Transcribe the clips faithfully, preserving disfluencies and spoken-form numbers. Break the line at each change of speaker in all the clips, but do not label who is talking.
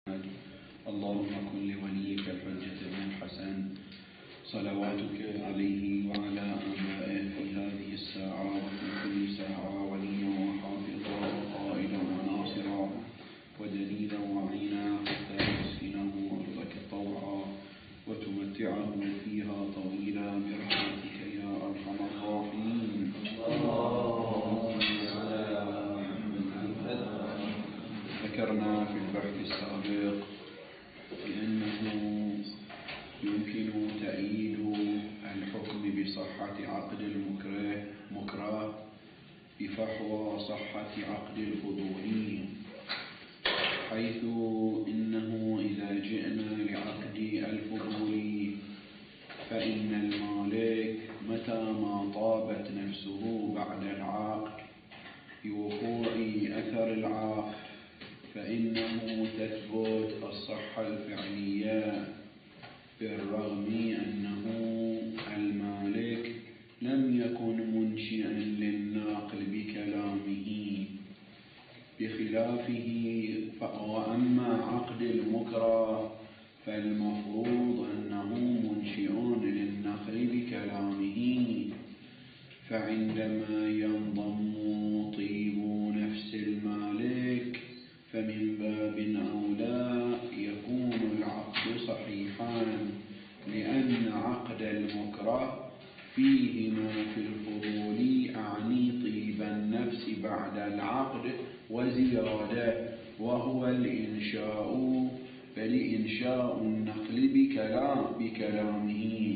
اللهم كن لوليك الحجة بن الحسن صلواتك عليه وعلى آبائه في هذه الساعة وفي كل ساعة وليا وحافظا وقائدا وناصرا ودليلا وعينا حتى تسكنه أرضك طوعا وتمتعه فيها طويلا برحمتك يا أرحم الراحمين. اللهم صل على محمد. ذكرنا في البحث السابق بأنه يمكن تأييد الحكم بصحة عقد المكره مكره بفحوى صحة عقد الفضولي، حيث إنه إذا جئنا لعقد الفضولي فإن المالك متى ما طابت نفسه بعد العقد بوقوع أثر العقد فإنه تثبت الصحة الفعلية، بالرغم أنه المالك لم يكن منشئا للنقل بكلامه، بخلافه. وأما عقد المكره فالمفروض أنه منشئ للنقل بكلامه، فعندما ينضم طيب نفس المالك فمن باب أولى يكون العقد صحيحا، لأن عقد المكره فيه ما في الفضول أعني طيب النفس بعد العقد وزيادة، وهو الإنشاء فلإنشاء النقل بكلام بكلامه.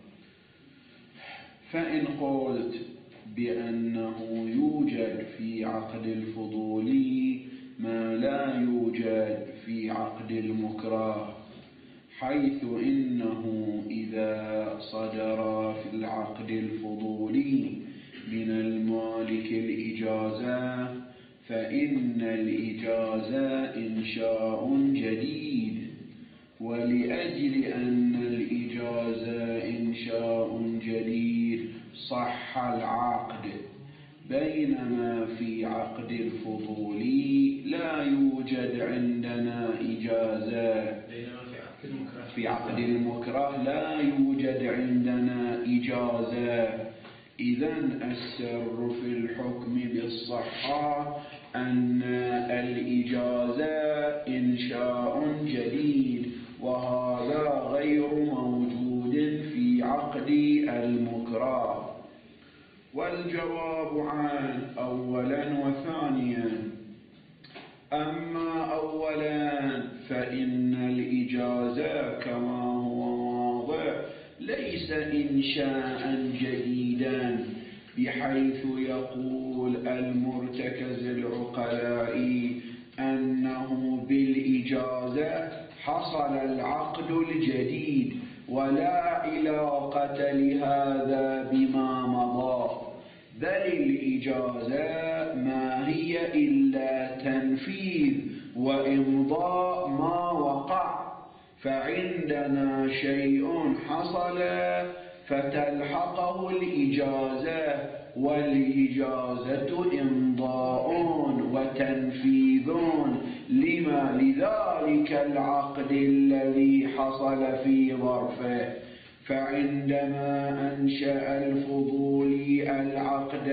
فإن قلت بأنه يوجد في عقد الفضول ما لا يوجد في عقد المكره، حيث إنه إذا صدر في العقد الفضولي من المالك الإجازة فإن الإجازة إنشاء جديد، ولأجل أن الإجازة إنشاء جديد صح العقد، بينما في عقد الفضول لا يوجد عندنا إجازة. في عقد المكره لا يوجد عندنا إجازة. إذن السر في الحكم بالصحة أن الإجازة إنشاء جديد، وهذا غير موجود في عقد المكره. والجواب عن أولا وثانيا. أما أولا فإن الإجازة كما هو واضح ليس إنشاء جديدا، بحيث يقول المرتكز العقلاء أنه بالإجازة حصل العقد الجديد ولا علاقة لهذا بما مضى، بل الإجازة ما هي إلا تنفيذ وإمضاء ما وقع، فعندنا شيء حصل فتلحقه الإجازة، والإجازة إمضاء وتنفيذ لما لذلك العقد الذي حصل في ظرفه. فعندما أنشأ الفضولي العقد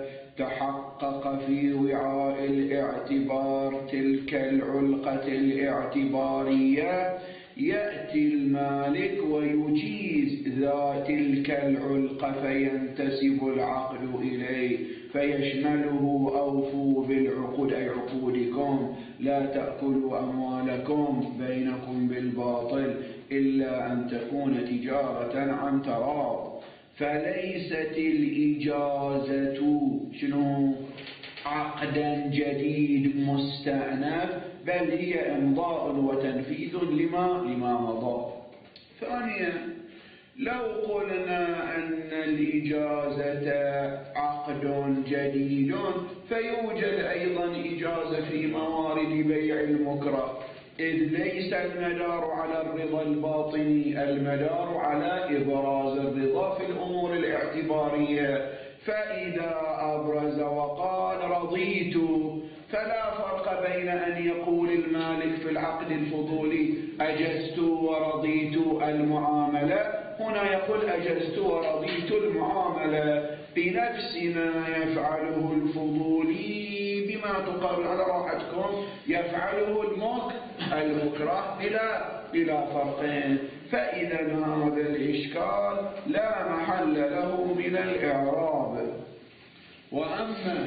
تحقق في وعاء الاعتبار تلك العلقة الاعتبارية، يأتي المالك ويجيز ذات تلك العلقة فينتسب العقد إليه فيشمله أوفوا بالعقود أي عقودكم، لا تأكلوا أموالكم بينكم بالباطل إلا أن تكون تجارة عن تراض. فليست الإجازة شنو عقدا جديد مستأنف، بل هي إمضاء وتنفيذ لما لما مضى. ثانيا، لو قلنا أن الإجازة عقد جديد فيوجد أيضا إجازة في موارد بيع المكره، إذ ليس المدار على الرضا الباطني، المدار على إبراز الرضا في الأمور الاعتبارية. فإذا أبرز وقال رضيت فلا فرق بين أن يقول المالك في العقد الفضولي أجزت ورضيت المعاملة، هنا يقول أجزت ورضيت المعاملة بنفس ما يفعله الفضولي بما تقابل على راحتكم يفعله المكره بلا بلا فرق. فإذا هذا الإشكال لا محل له من الإعراب. وأما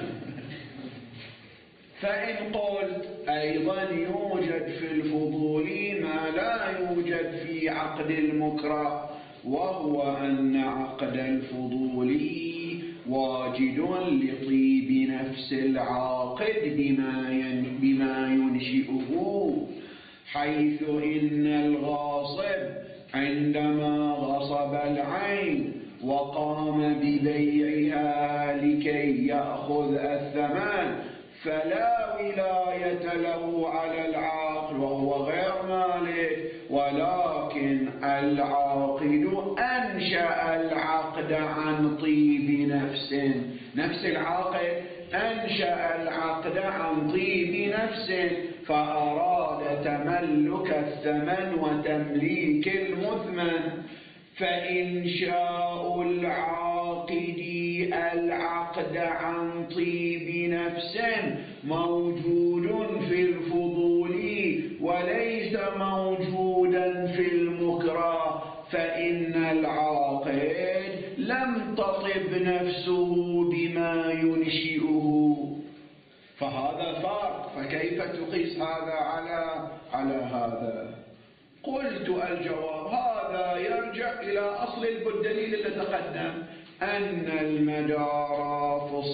فإن قلت أيضا يوجد في الفضول ما لا يوجد في عقد المكره، وهو أن عقد الفضول واجد لطيب نفس العاقد بما بما ينشئه، حيث إن الغاصب عندما غصب العين وقام ببيعها لكي يأخذ الثمن فلا ولاية له على العاقد وهو غير مالك، ولكن العاقد أنشأ العقد عن طيب نفس. نفس العاقد أنشأ العقد عن طيب نفس فأراد تملك الثمن وتمليك المثمن. فإنشاء العاقد العقد عن طيب نفس موجود في الفضول وليس موجودا في المكره، فإن العاقد لم تطب نفسه بما ينشئه. فهذا فرق. فكيف تقيس هذا على على هذا؟ قلت الجواب هذا يرجع إلى أصل الدليل الذي تقدم، أن المدار في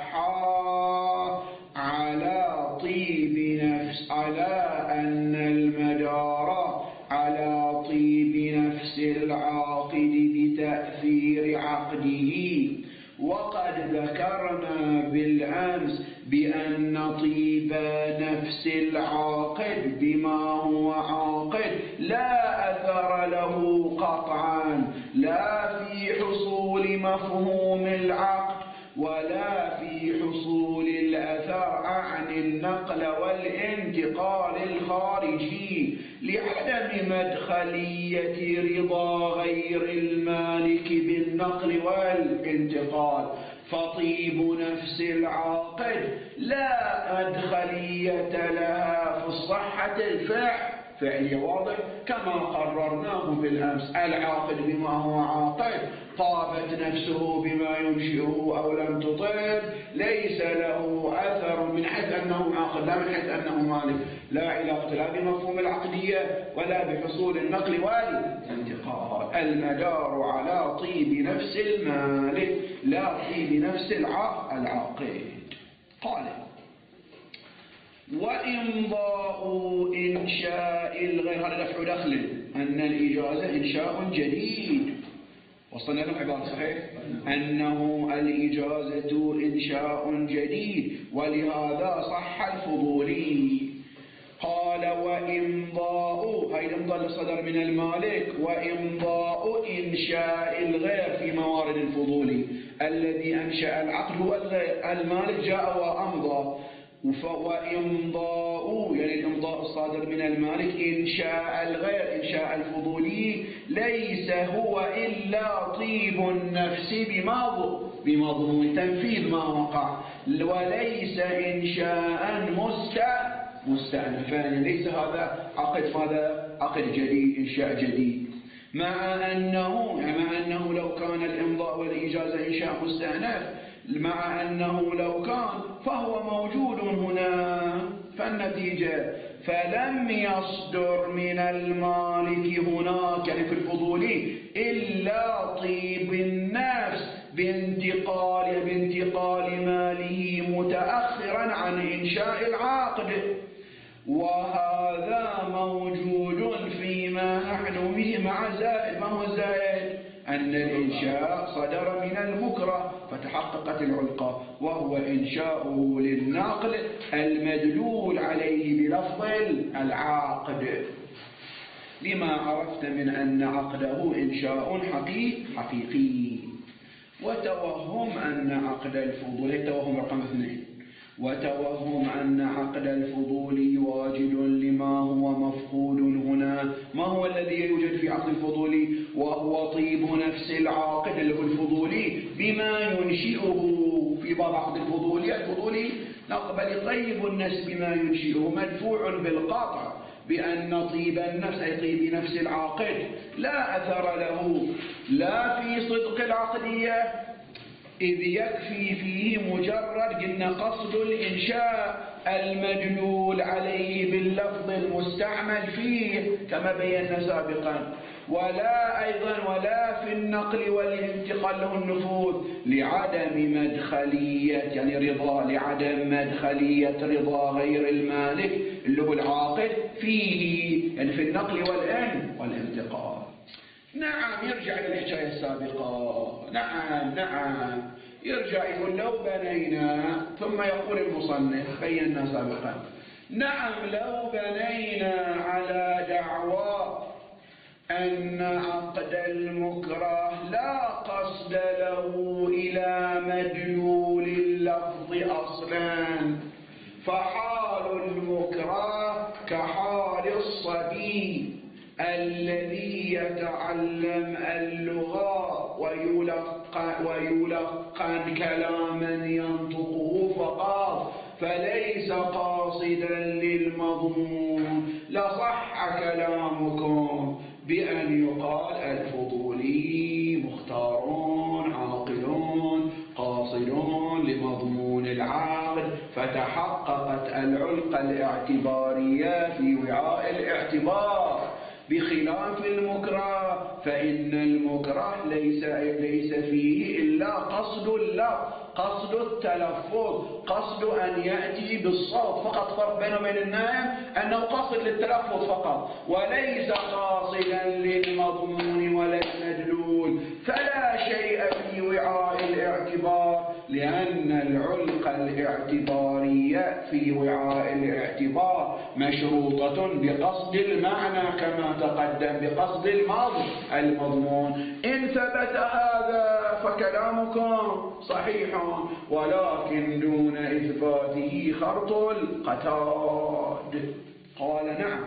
الصحة على طيب نفس، على أن المدار على طيب نفس العاقد بتأثير عقده. وقد ذكرنا بالأمس بأن طيب نفس العاقد بما هو عاقد لا أثر له قطعا، لا في حصول مفهوم العقد ولا في حصول الأثر عن النقل والانتقال الخارجي، لعدم مدخلية رضا غير المالك بالنقل والانتقال. فطيب نفس العاقد لا مدخلية لها في الصحة الفعل فعلية، واضح كما قررناه بالأمس. العاقد بما هو عاقد طابت نفسه بما ينشئه أو لم تطب ليس له أثر من حيث أنه عاقد، لا من حيث أنه مالك، لا علاقة لا بمفهوم العقدية ولا بحصول النقل والانتقال. المدار على طيب نفس المالك لا طيب نفس العاقد. قال وإمضاء إنشاء الغير، هذا دفع دخل أن الإجازة إنشاء جديد، وصلنا له عبارة صحيح أنه الإجازة إنشاء جديد ولهذا صح الفضولي. قال وإمضاء، هاي الإمضاء اللي صدر من المالك، وإمضاء إنشاء الغير في موارد الفضولي. الذي أنشأ العقد هو الغير، المالك جاء وأمضى. وإمضاء يعني الإمضاء الصادر من المالك إنشاء الغير إنشاء الفضولي ليس هو إلا طيب النفس بمضمون تنفيذ ما وقع، وليس إنشاء مستأنفا، ليس هذا عقد ماذا عقد جديد إنشاء جديد. مع أنه يعني مع أنه لو كان الإمضاء والإجازة إنشاء مستأنف، مع أنه لو كان فهو موجود هنا. فالنتيجة فلم يصدر من المالك هناك يعني في الفضولي إلا طيب النفس بانتقال بانتقال ماله متأخرا عن إنشاء العقد، وهذا موجود فيما نحن به مع زائد. ما هو الزائد؟ أن الإنشاء صدر من المكره فتحققت العلقة، وهو إنشاؤه للنقل المدلول عليه بلفظ العقد، لما عرفت من أن عقده إنشاء حقيقي. وتوهم أن عقد الفضول، توهم رقم اثنين، وتوهم أن عقد الفضول واجد لما هو مفقود هنا. ما هو الذي يوجد في عقد الفضولي؟ وهو طيب نفس العاقد اللي هو الفضولي بما ينشئه. في باب عقد الفضولي الفضولي نقبل طيب النفس بما ينشئه مدفوع بالقاطع بأن طيب النفس أي طيب نفس العاقد لا أثر له لا في صدق العقدية، إذ يكفي فيه مجرد قلنا قصد الإنشاء المدلول عليه باللفظ المستعمل فيه كما بينا سابقا، ولا أيضا ولا في النقل والانتقال له النفوذ لعدم مدخلية يعني رضا لعدم مدخلية رضا غير المالك اللي هو العاقد فيه يعني في النقل والان والانتقال. نعم يرجع للحكاية السابقة. نعم نعم يرجع يقول لو بنينا ثم يقول المصنف بينا سابقا نعم لو بنينا على دعوى أن عقد المكره لا قصد له إلى مدلول اللفظ أصلا فحال المكره كحال الصبي الذي يتعلم اللغة ويلقن, ويلقن كلاما ينطقه فقط فليس قاصدا للمضمون لصح كلامكم بأن يقال الفضولي مختار عاقل قاصد لمضمون العقد فتحققت العلقة الاعتبارية في وعاء الاعتبار بخلاف المكره فإن المكره ليس ليس فيه إلا قصد اللفظ قصد التلفظ قصد أن يأتي بالصوت فقط. فرق بينه وبين النائم أنه قصد للتلفظ فقط وليس قاصدا للمضمون ولا المدلول فلا شيء في وعاء الاعتبار لأن العلقة الاعتبارية في وعاء الاعتبار مشروطة بقصد المعنى كما تقدم بقصد المضمون. إن ثبت هذا فكلامكم صحيح ولكن دون إثباته خرط القتاد. قال نعم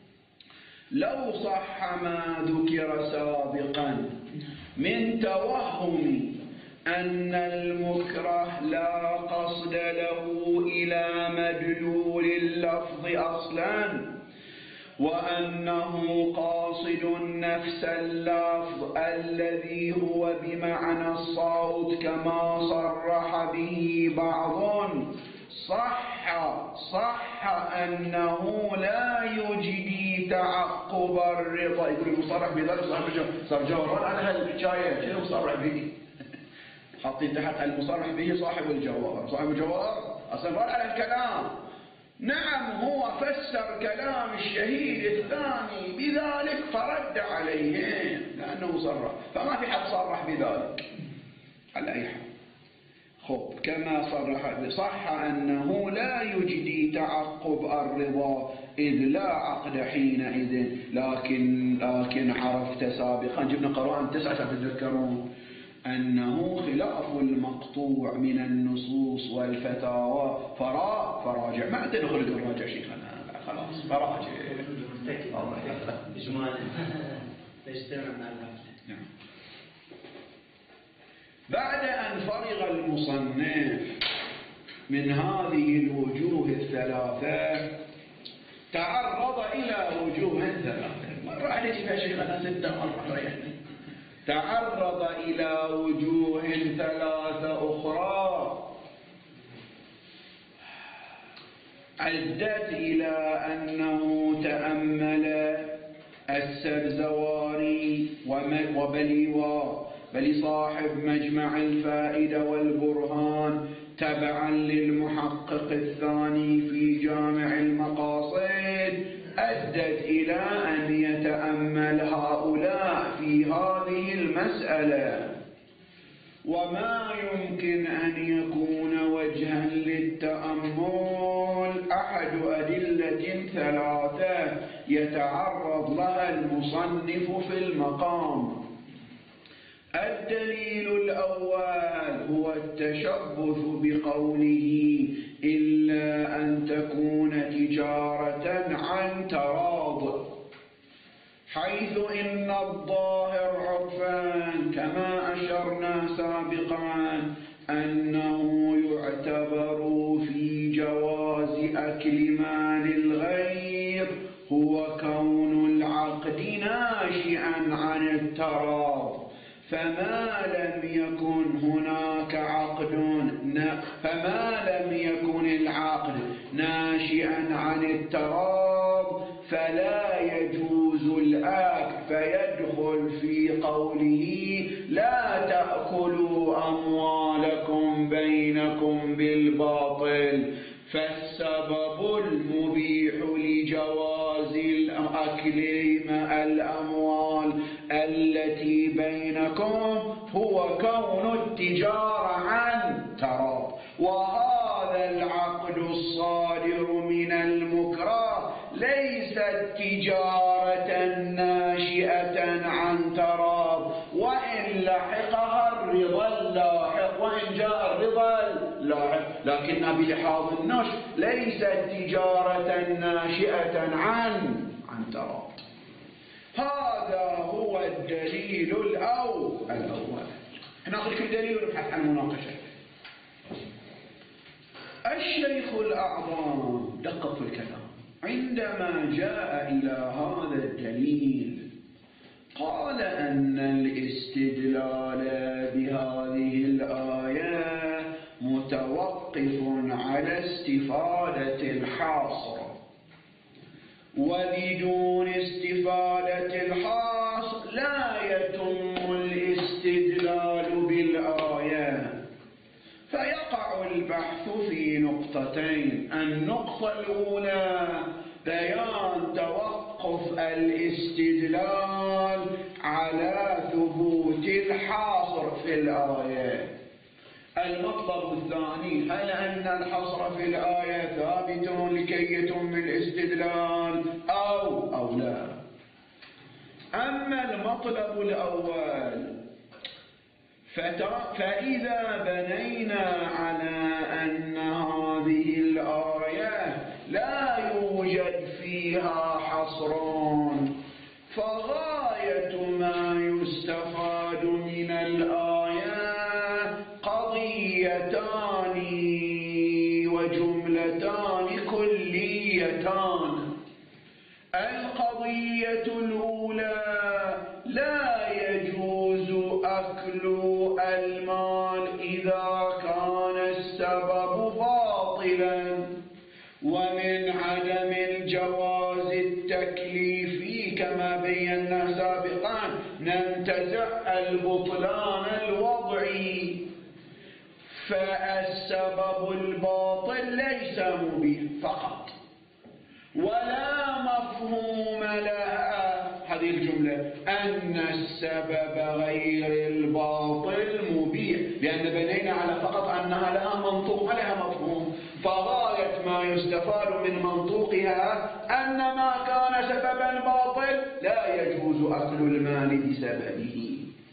لو صح ما ذكر سابقا من توهم أن المكره لا قصد له إلى مدلول اللفظ أصلا وأنه قاصد نفس اللفظ الذي هو بمعنى الصوت كما صرح به بعض صح صح أنه لا يجدي تعقب الرضا. يقول المصرح بذلك صار جوهران على هالحكاية شنو مصرح به حاطين تحت المصرح به صاحب الجوهر. صاحب الجوهر أصلا رد على الكلام. نعم هو فسر كلام الشهيد الثاني بذلك فرد عليهم لأنه صرح فما في حد صرح بذلك على أي حال. خب كما صرح صح أنه لا يجدي تعقب الرضا إذ لا عقد حينئذ لكن لكن عرفت سابقا جبنا قرآن تسعة تتذكرون أنه خلاف المقطوع من النصوص والفتاوى فرا فراجع ما عندنا خلق الراجع شيخنا خلاص فراجع
إجمالا تجتمع مع النفس.
بعد أن فرغ المصنف من هذه الوجوه الثلاثة تعرض إلى وجوه ثلاثة مرة عليك يا شيخنا ستة مرة ريحني. تعرض إلى وجوه ثلاثة أخرى عدت إلى أنه تأمل السبزواري وبليوى بل صاحب مجمع الفائدة والبرهان تبعا للمحقق الثاني في جامع المقاصد أدت إلى أن يتأمل هؤلاء في هذه المسألة وما يمكن أن يكون وجها للتأمل أحد أدلة ثلاثة يتعرض لها المصنف في المقام. الدليل الأول هو التشبث بقوله إلا أن تكون تجارة عن تراض، حيث إن الظاهر عرفا كما أشرنا سابقا أنه يعتبر في جواز أكل مال الغير هو كون العقد ناشئا عن التراض، فما لم يكن هناك عقد فما لم يكن العقد ناشئا عن التراض فلا يجوز الأكل، فيدخل في قوله لا تأكلوا أموالكم بينكم بالباطل. فالسبب المبيح لجواز أكل الأموال التي بينكم هو كون التجارة عن تراض، وهذا العقد الصادر من المكره ليست تجارة ناشئة عن تراض، وإن لحقها الرضا اللاحق وإن جاء الرضا اللاحق، لكن بلحاظ النشر ليست تجارة ناشئة عن عن تراض. هذا هو الدليل الأول الأول ناخذ كل دليل ونبحث عن مناقشة. الشيخ الأعظم دقق في الكلام عندما جاء إلى هذا الدليل قال أن الاستدلال بهذه الآية متوقف على استفادة الحاصر، وبدون استفادة الحاصر لا يتم الاستدلال بالآية. فيقع البحث في نقطتين: النقطة الأولى بيان توقف الاستدلال على ثبوت الحاصر في الآية. المطلب الثاني: هل أن الحصر في الآية ثابت لكي يتم الاستدلال أو أو لا؟ أما المطلب الأول فإذا بنينا على أن هذه الآية لا يوجد فيها حصر، فغاية ما يستفاد من الآية قضيتان وجملتان كليتان. القضية الأولى: لا يجوز أكل المال إذا كان السبب باطلا، ومن عدم الجواز التكليفي كما بينا سابقا ننتزع البطلان الوضعي، فالسبب الباطل ليس مبيح فقط ولا مفهوم لها هذه الجملة أن السبب غير الباطل مبيح، لأن بنينا على فقط أنها لها منطوق ولها مفهوم، فغاية ما يستفاد من منطوقها أن ما كان سببا باطل لا يجوز أكل المال بسببه.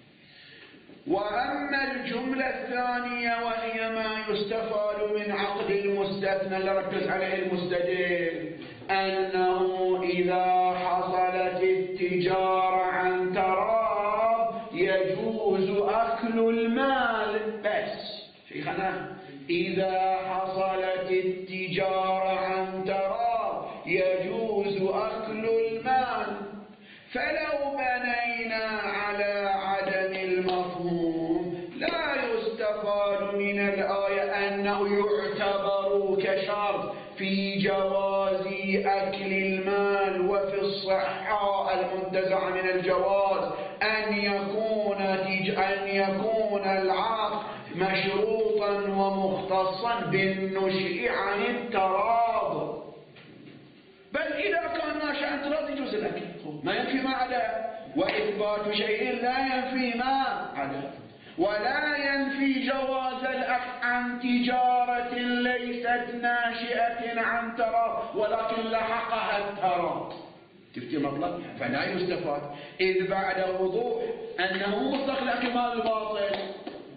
وأما الجملة الثانية وهي ما يستفاد من عقد المستثنى اللي ركز عليه المستدل، أنه إذا حصلت التجارة عن تراض يجوز أكل المال. بس شيخنا إذا حصلت التجارة عن تراض يجوز أكل المال، فلو بنينا على عدم المفهوم لا يستفاد من الآية أنه يعتبر كشرط في جواز أكل المال وفي الصحة المنتزعة من الجواز أن يكون أن يكون العقد مشروطا ومختصا بالنشء عن التراض، بل إذا كان ناشئ عن التراض يجوز الأكل، ما ينفي ما عدا، وإثبات شيء لا ينفي ما عدا، ولا ينفي جواز الأكل عن تجارة ليست ناشئة عن تراض ولكن لحقها التراض. تفتي مطلب؟ فلا يستفاد، إذ بعد وضوح أنه مستقل أكل مال الباطل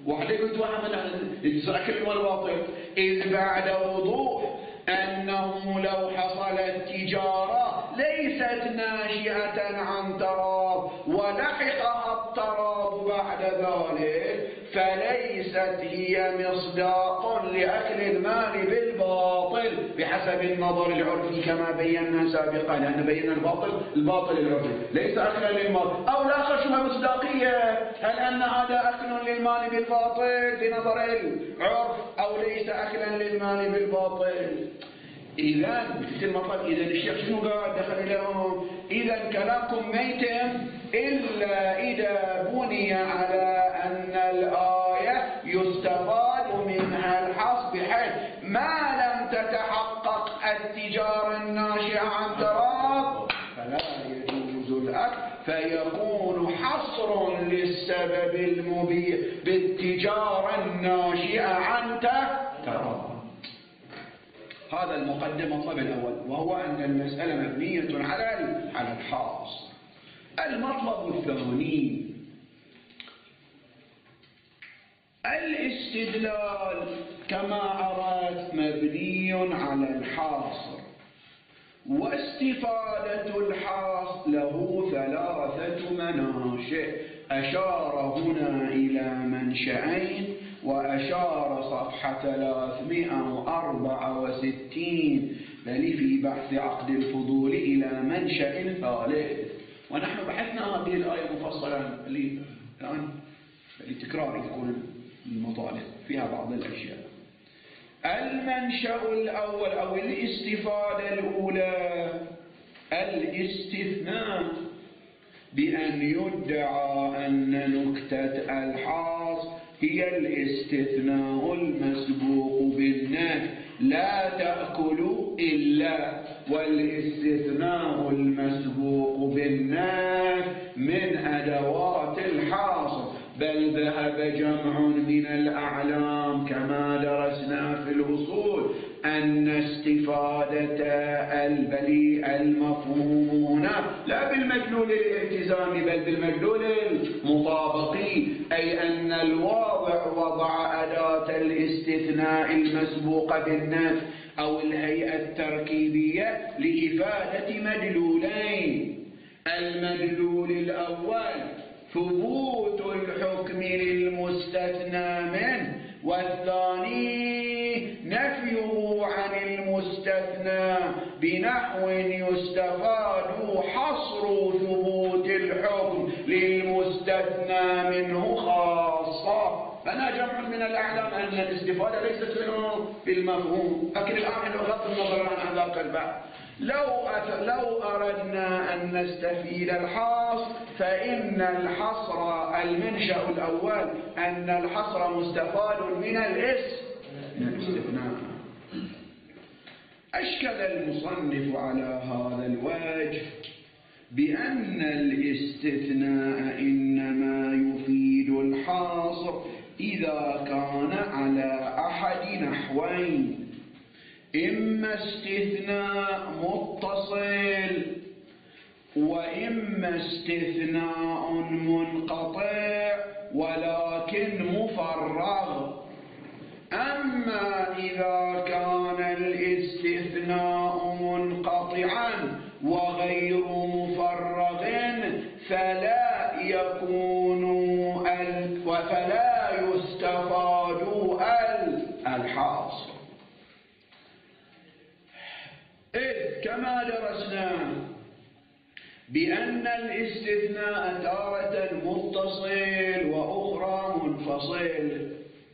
واحد يقول واحد من الكلمة الباطل إذ بعد وضوح أنه لو حصلت تجارة ليست ناشئة عن تراب ولحقها التراب بعد ذلك فليست هي مصداق لأكل المال بالباطل بحسب النظر العرفي كما بينا سابقا، لأن بينا الباطل الباطل العرفي ليس أكلا للمال. أو لا خشمة مصداقية، هل أن هذا أكل للمال بالباطل بنظر العرف أو ليس أكلا للمال بالباطل؟ إذا مثل المطلب إذا الشيخ شنو قال دخل لهم؟ إذا كلامكم ميتم إلا إذا بني على أن الآية يستفاد منها الحصر بحيث ما لم تتحقق التجارة الناشئة عن تراب فلا يجوز الأكل، فيكون حصر للسبب المبيح بالتجارة الناشئة عن تراب. هذا المقدم مطلب الأول، وهو أن المسألة مبنية على على الحاصر. المطلب الثاني الاستدلال كما عرفت مبني على الحاصر، واستفادة الحاصر له ثلاثة مناشئ أشار هنا إلى منشأين، وأشار صفحة ثلاثمائة وأربعة وستين بل في بحث عقد الفضول إلى منشأ ثالث. ونحن بحثنا هذه الآية مفصلا الآن لتكرار يكون المطالب فيها بعض الأشياء. المنشأ الأول أو الاستفادة الأولى الاستثناء، بأن يدعى أن نكتة الحاصر هي الاستثناء المسبوق بالنفي لا تأكل إلا، والاستثناء المسبوق بالنفي من أدوات الحاصر، بل ذهب جمع من الأعلام كما درسنا في الأصول أن استفادة البليء المفهوم هنا لا بالمدلول الالتزامي بل بالمدلول المطابقي، أي أن الواضع وضع أداة الاستثناء المسبوقة بالنفي أو الهيئة التركيبية لإفادة مدلولين. المدلول الأول ثبوت الحكم للمستثنى منه، والثاني نفيه عن المستثنى بنحو يستفاد حصر ثبوت الحكم للمستثنى منه خاصة. فأنا جمع من الأعلام أن الاستفادة ليست منه بالمفهوم، لكن الآن بغض النظر عن ذاك البحث لو لو أردنا أن نستفيد الحصر فإن الحصر المنشأ الأول أن الحصر مستفاد من الاستثناء. أشكل المصنف على هذا الوجه بأن الاستثناء إنما يفيد الحصر إذا كان على أحد نحوين: إما استثناء متصل، وإما استثناء منقطع ولكن مفرغ. أما إذا كان الاستثناء منقطعا وغير مفرغ فلا يكون وفلا يستفاد الحاصر، إذ كما درسنا بأن الاستثناء تارة متصل وأخرى منفصل،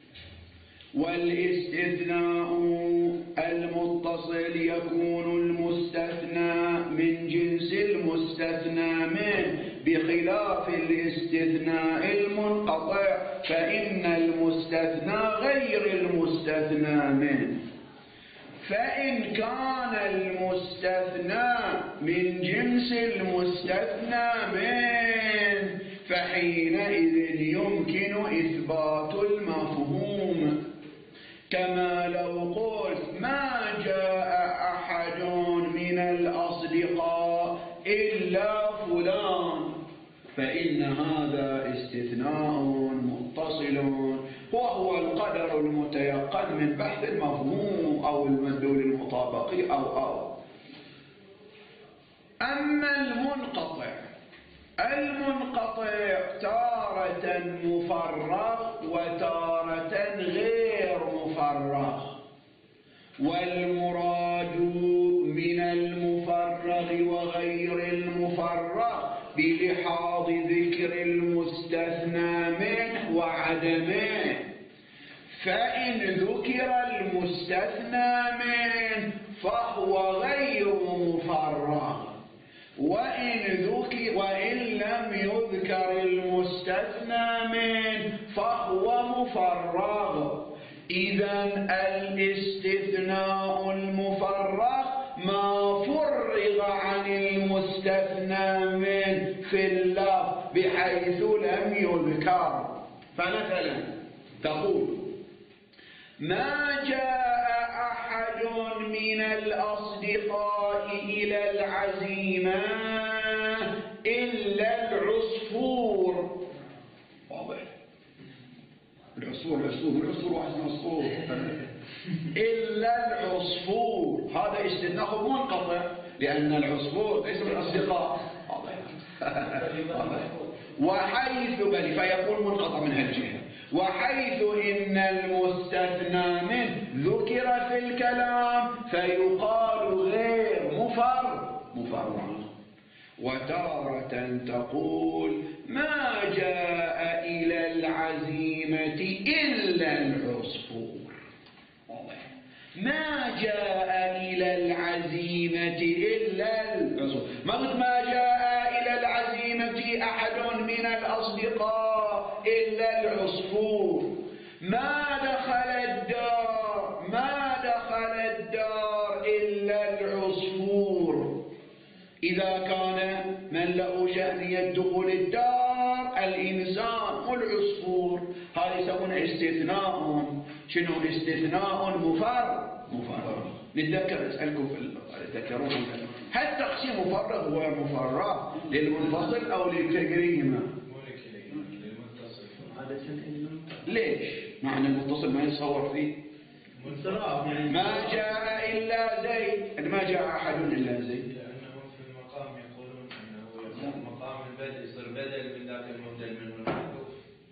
والاستثناء المتصل يكون المستثنى من جنس المستثنى منه، بخلاف الاستثناء المنقطع فإن المستثنى غير المستثنى منه. فإن كان المستثنى من جنس المستثنى منه فحينئذ يمكن إثبات المفهوم، كما لو قلت ما جاء أحد من الأصدقاء إلا فلان، فإن هذا استثناء متصل وهو القدر المتيقن من بحث المفهوم أو المدلول المطابقي أو أو أما المنقطع المنقطع تارة مفرغ وتارة غير مفرغ، والمراد من المفرغ وغير المفرغ بلحاظ ذكر المستثنى منه وعدمه، فإن ذكر المستثنى منه فهو غير مفرغ، وإن ذكر وإن لم يذكر المستثنى منه فهو مفرغ. إذن الاستثناء المفرغ ما فرغ عن المستثنى منه في اللفظ بحيث لم يذكر. فمثلا تقول ما جاء أحد من الأصدقاء إلى العزيمة إلا العصفور. واضح؟ العصفور العصفور العصفور واحد من العصفور إلا العصفور، هذا استثناء منقطع لأن العصفور ليس من الأصدقاء. واضح؟ وحيث بل فيكون منقطع من هالجهة، وحيث إن المستثنى منه ذكر في الكلام فيقال غير مفرغ مفرغ. وتارة تقول ما جاء إلى العزيمة إلا العصفور. ما جاء إلى العزيمة إلا العصفور، ما قلت ما جاء إلى العزيمة أحد من الأصدقاء إلا العصفور. ما دخل الدار ما دخل الدار إلا العصفور. إذا كان من له شأن دخول الدار الإنسان والعصفور، هذا يسمونه استثناء. شنو استثناء مفرغ مفرغ. نتذكر أسألكم في تذكرون هل تقسيم مفرغ وغير مفرغ للمنفصل أو للتقريمة؟ ليش؟ مع أن المتصل ما يتصور فيه. ما جاء إلا زيد، ما جاء أحد إلا زيد.
لأنهم في المقام يقولون أنه مقام البدء يصير بدل من ذاك المبدل منه المحذوف،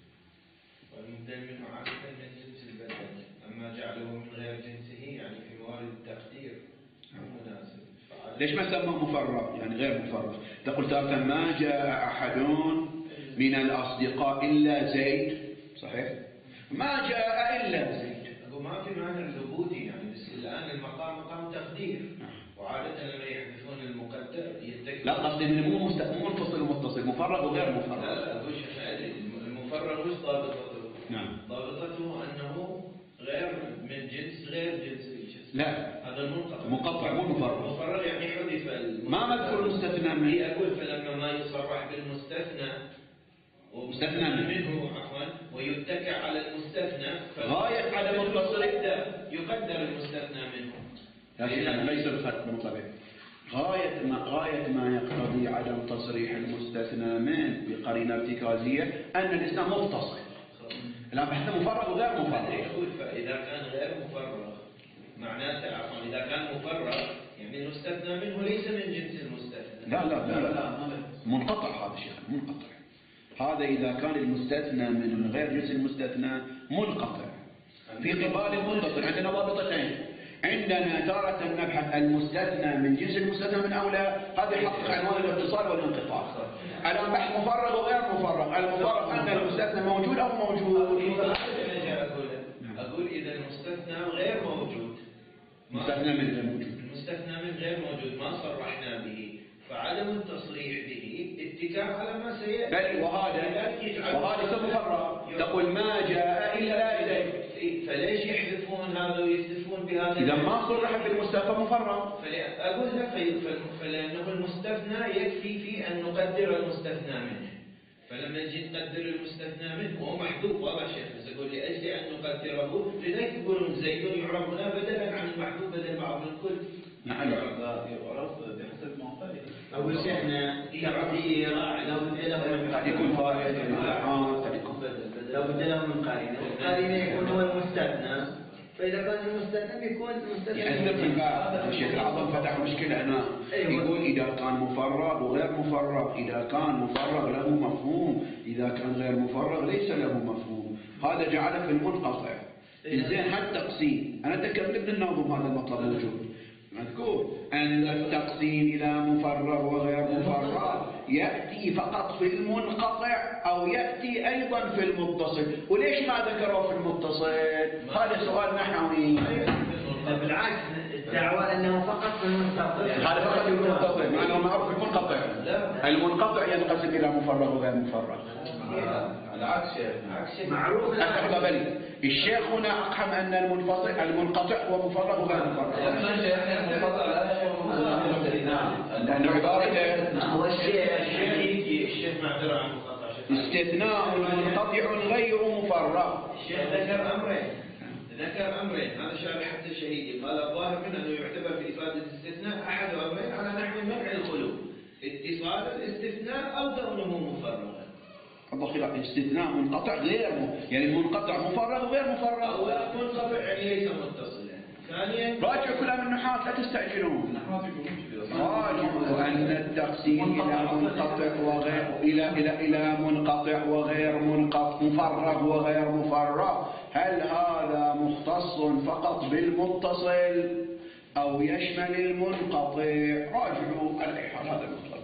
والمبدل منه عادة من جنس البدل، أما جعله من غير جنسه يعني في موارد التقدير مناسب.
ليش ما سمى مفرغ يعني غير مفرغ؟ تقول تارة ما جاء أحد من الأصدقاء إلا زيد، صحيح؟ ما جاء إلا زيد.
أقول ما في معنى العبودي يعني، بس الآن المقام مقام تقدير، وعادة لما يحذفون المقدر يتكلم.
لا قصدي إنه مو منفصل ومتصل، مفرغ وغير مفرغ.
لا لا أقول شيخ أدري المفرغ وش ضابطته؟
نعم.
ضابطته أنه غير من جنس غير جنس الجنس.
لا.
هذا المنقطع.
مقطع مو مفرغ.
مفرغ يعني حذف المستثنى.
ما مذكور المستثنى منه.
هي أقول فلما ما يصرح بالمستثنى
مستثنى
منه عفوا ويتكى على المستثنى
غاية عدم التصريح
يقدر يقدر المستثنى منه.
يا شيخ ليس الخط منطبق. غاية ما غاية ما يقتضي عدم تصريح المستثنى منه بقرينة ارتكازية أن الإسلام متصل. الآن بحث مفرغ وغير مفرغ.
يقول فإذا كان غير مفرغ معناته عفوا إذا كان مفرغ يعني المستثنى منه ليس من جنس المستثنى.
لا لا لا, لا, لا. منقطع هذا شيخ منقطع. هذا إذا كان المستثنى من غير جنس المستثنى منقطع في قبال المتصل. عندنا ضابطتين، عندنا تارة نبحث المستثنى من جنس المستثنى من أولى، هذا يحقق عنوان الاتصال والانقطاع. الآن بحث مفرغ وغير مفرغ. المفرغ أن المستثنى موجود أو موجود.
أقول إذا المستثنى غير موجود،
مستثنى من غير موجود،
المستثنى من غير موجود ما صرحنا به، فعدم التصريح به اتكاء على ما سيأتي.
بل وهذا وهذا اسم مفرغ. تقول ما جاء إلا زيد،
فليش يحذفون هذا ويستثنون بهذا؟
إذا ما صرح بالمستثنى مفرغ.
أقول لك فلأنه المستثنى يكفي في أن نقدر المستثنى منه، فلما نجي نقدر المستثنى منه هو محذوف واضح شيخ، بس أقول لأجل أن نقدره لذلك يقولون زيد يعرف هنا بدلا عن المحذوف بدل بعض الكل.
نعم.
يعرف بحسب ما قال.
أول شيء احنا تعطي راعي لو
قد يكون فاعل قد يكون عام قد يكون
بدل بدل
لابد له من قرينة، والقرينة يكون هو المستثنى، فإذا كان المستثنى بيكون المستثنى.
يعني في الباب الشيخ الأعظم فتح مشكلة هنا، يقول إذا كان مفرغ وغير مفرغ، إذا كان مفرغ له مفهوم، إذا كان غير مفرغ ليس له مفهوم، هذا جعله في المنقطع. إزاي هالتقسيم؟ أنا تكلمت الناظم هذا المطلب موجود مذكور أن التقسيم إلى مفرغ وغير مفرغ يأتي فقط في المنقطع أو يأتي أيضا في المتصل. وليش ما ذكروا في المتصل؟ هذا سؤال نحوي.
بالعكس الدعوة أنه فقط في المتصل.
هذا فقط في المتصل، مع أنه معروف في المنقطع. المنقطع ينقسم إلى مفرغ وغير مفرغ.
العكس يا
معروف.
قبلي الشيخ هنا أقحم أن المنفصل المنقطع هو مفرغ وغير مفرغ. لأنه عبارة
هو الشيخ
الشيخ معذرة عن المقاطعة.
استثناء منقطع غير مفرغ.
الشيخ ذكر أمرين ذكر أمرين هذا شارح حتى الشهيدي قال الظاهر منه أنه يعتبر في إفادة الاستثناء أحد أمرين على نحو منع الخلو، اتصال الاستثناء أو كونه مفرغا.
الله استثناء منقطع غير م... يعني المنقطع مفرغ وغير مفرغ.
أو منقطع يعني ليس متصلا. ثانيا
راجعوا كلام النحاة لا تستعجلون. راجعوا أن التقسيم إلى منقطع وغير إلى إلى إلى منقطع وغير منقطع مفرغ وغير مفرغ، هل هذا مختص فقط بالمتصل أو يشمل المنقطع؟ راجعوا على حال هذا المطلب.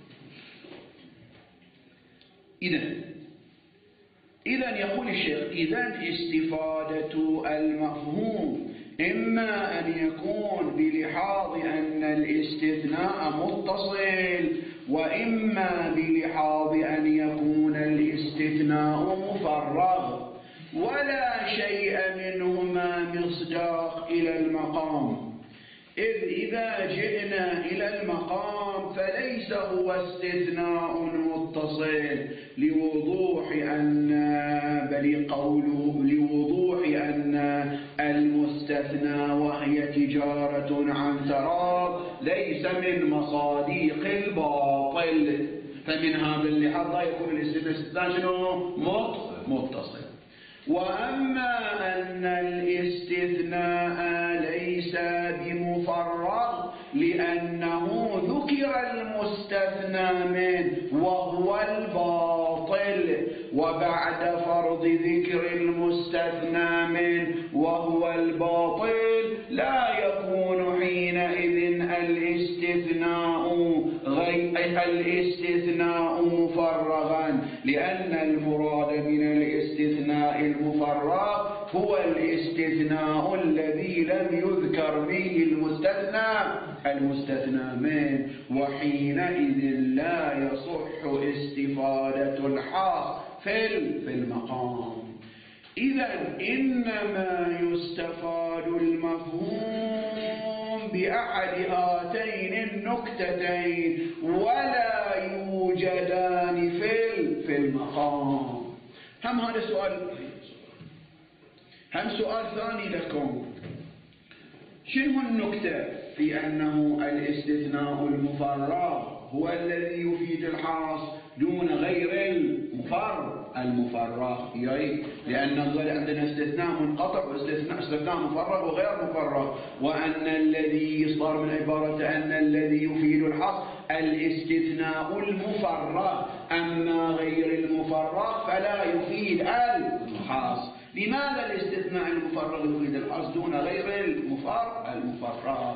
إذن إذن يقول الشيخ إذن استفادة المفهوم إما أن يكون بلحاظ أن الاستثناء متصل، وإما بلحاظ أن يكون الاستثناء مفرغ، ولا شيء منهما مصداق إلى المقام. إذ إذا جئنا إلى المقام فليس هو استثناء متصل لوضوح أن بل قوله لوضوح أن المستثنى وهي تجارة عن تراض ليس من مصاديق الباطل، فمن هذا اللحاظ لا يكون الاستثناء شنو؟ متصل. وأما أن الاستثناء ليس بمفرغ لأنه ذكر المستثنى منه وهو الباطل، وبعد فرض ذكر المستثنى منه وهو الباطل لا يكون حينئذ الاستثناء غير الاستثناء مفرغا، لأن المراد من الاستثناء المفرغ هو الاستثناء الذي لم يذكر به المستثنى المستثنى منه، وحينئذ لا يصح استفادة الحاص في المقام. إذن إنما يستفاد المفهوم بأحد هاتين النكتتين ولا يوجدان في في المقام. هم هذا سؤال هم سؤال ثاني لكم، شنو النكتة في أنه الاستثناء المفرغ هو الذي يفيد الحاص دون غير المفرغ المفرغ يعني لأن عندنا استثناء منقطع واستثناء استثناء مفرغ وغير مفرغ، وأن الذي يصدر من عبارة أن الذي يفيد الحصر الاستثناء المفرغ، أما غير المفرغ فلا يفيد الحصر. لماذا الاستثناء المفرغ يفيد الحصر دون غير المفرغ المفرغ؟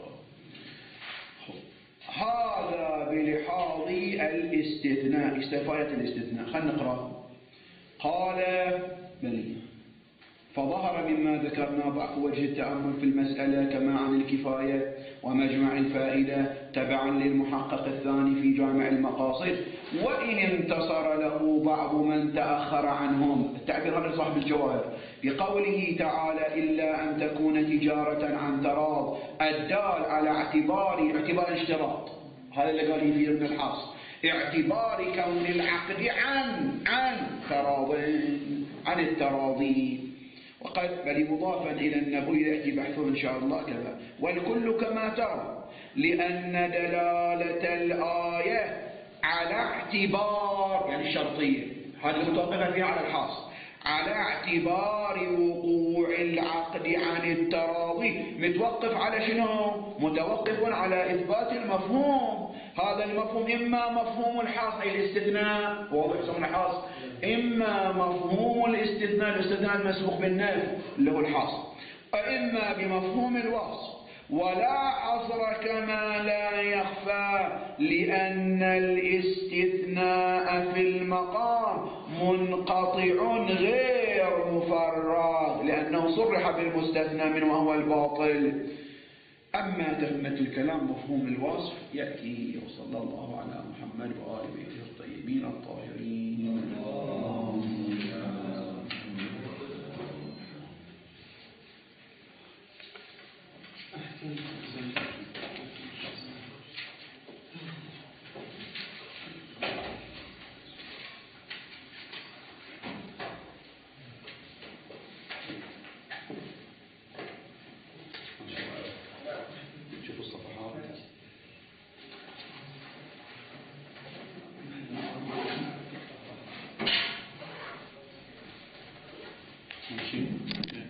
هذا بلحاظ الاستثناء، استفادة الاستثناء. خلينا نقرأ. قال بلي فظهر مما ذكرنا ضعف وجه التأمل في المسألة كما عن الكفاية ومجمع الفائدة تبعا للمحقق الثاني في جامع المقاصد، وإن انتصر له بعض من تأخر عنهم، التعبير هذا صاحب الجواهر، بقوله تعالى إلا أن تكون تجارة عن تراض الدال على اعتبار اعتبار اشتراط، هذا اللي قال فيه ابن الحاص، اعتبار كون العقد عن عن تراض عن التراضي، وقد بل مضافا إلى النبوي يأتي بحثه إن شاء الله كذا، والكل كما ترى، لأن دلالة الآية على اعتبار يعني الشرطية هذه المتوقفة فيها على الحاصل، على اعتبار وقوع العقد عن التراضي متوقف على شنو؟ متوقف على إثبات المفهوم. هذا المفهوم إما مفهوم الحاص أي الاستثناء، واضح يسمونه حاص، إما مفهوم الاستثناء، الاستثناء المسبوق بالنفي اللي هو الحاص، وإما بمفهوم الوصف. ولا حصر كما لا يخفى، لأن الاستثناء في المقام منقطع غير مفرغ، لأنه صرح بالمستثنى منه وهو الباطل. أما تهمة الكلام مفهوم الوصف يأتي. وصلى الله على محمد وآل بيته الطيبين الطاهرين. شوفوا الصفحات. ماشي.